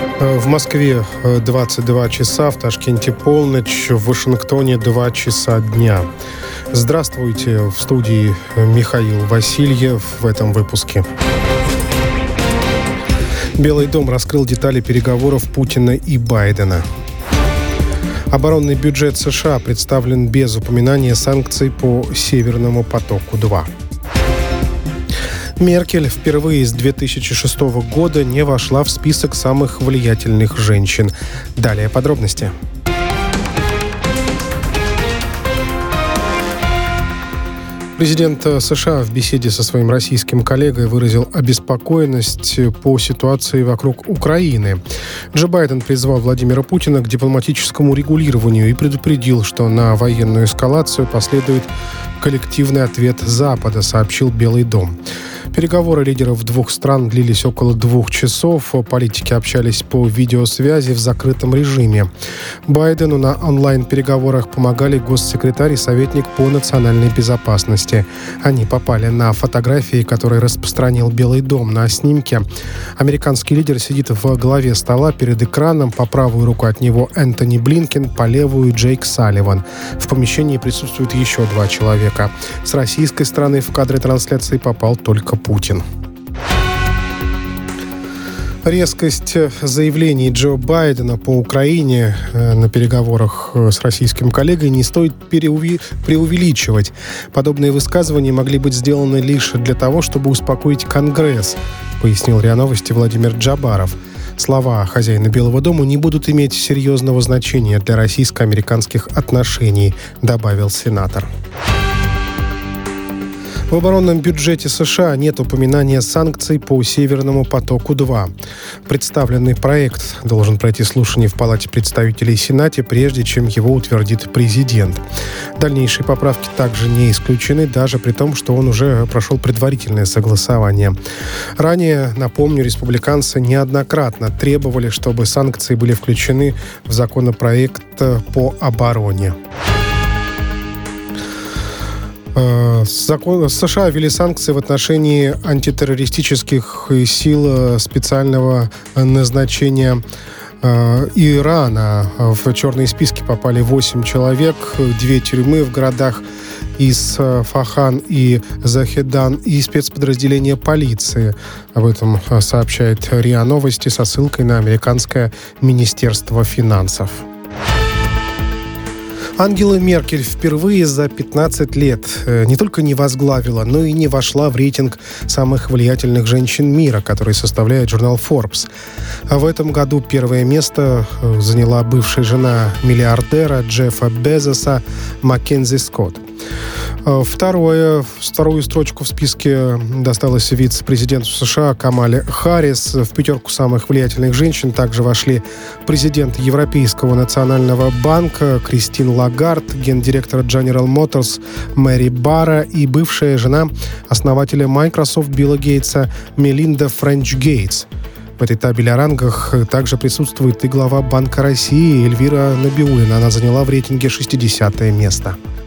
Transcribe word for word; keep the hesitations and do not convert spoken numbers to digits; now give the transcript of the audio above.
В Москве двадцать два часа, в Ташкенте полночь, в Вашингтоне два часа дня. Здравствуйте, в студии Михаил Васильев в этом выпуске. Белый дом раскрыл детали переговоров Путина и Байдена. Оборонный бюджет США представлен без упоминания санкций по Северному потоку-два. Меркель впервые с две тысячи шестого года не вошла в список самых влиятельных женщин. Далее подробности. Президент США в беседе со своим российским коллегой выразил обеспокоенность по ситуации вокруг Украины. Джо Байден призвал Владимира Путина к дипломатическому регулированию и предупредил, что на военную эскалацию последует коллективный ответ Запада, сообщил Белый дом. Переговоры лидеров двух стран длились около двух часов. Политики общались по видеосвязи в закрытом режиме. Байдену на онлайн-переговорах помогали госсекретарь и советник по национальной безопасности. Они попали на фотографии, которые распространил Белый дом. На снимке американский лидер сидит в главе стола перед экраном. По правую руку от него Энтони Блинкен, по левую Джейк Салливан. В помещении присутствуют еще два человека. С российской стороны в кадры трансляции попал только Путин. Резкость заявлений Джо Байдена по Украине на переговорах с российским коллегой не стоит переуви... преувеличивать. Подобные высказывания могли быть сделаны лишь для того, чтобы успокоить Конгресс, пояснил РИА Новости Владимир Джабаров. Слова хозяина Белого дома не будут иметь серьезного значения для российско-американских отношений, добавил сенатор. В оборонном бюджете США нет упоминания санкций по Северному потоку-два. Представленный проект должен пройти слушание в Палате представителей и Сенате, прежде чем его утвердит президент. Дальнейшие поправки также не исключены, даже при том, что он уже прошел предварительное согласование. Ранее, напомню, республиканцы неоднократно требовали, чтобы санкции были включены в законопроект по обороне. Закон, США ввели санкции в отношении антитеррористических сил специального назначения Ирана. В черные списки попали восемь человек, две тюрьмы в городах Исфахан и Захедан и спецподразделения полиции. Об этом сообщает РИА Новости со ссылкой на американское Министерство финансов. Ангела Меркель впервые за пятнадцать лет не только не возглавила, но и не вошла в рейтинг самых влиятельных женщин мира, который составляет журнал Forbes. А в этом году первое место заняла бывшая жена миллиардера Джеффа Безоса Маккензи Скотт. Второе, вторую строчку в списке досталось вице-президенту США Камале Харрис. В пятерку самых влиятельных женщин также вошли президент Европейского национального банка Кристин Лагард, гендиректор General Motors Мэри Барра и бывшая жена основателя Microsoft Билла Гейтса Мелинда Френч Гейтс. В этой табеле о рангах также присутствует и глава Банка России Эльвира Набиуллина. Она заняла в рейтинге шестидесятое место.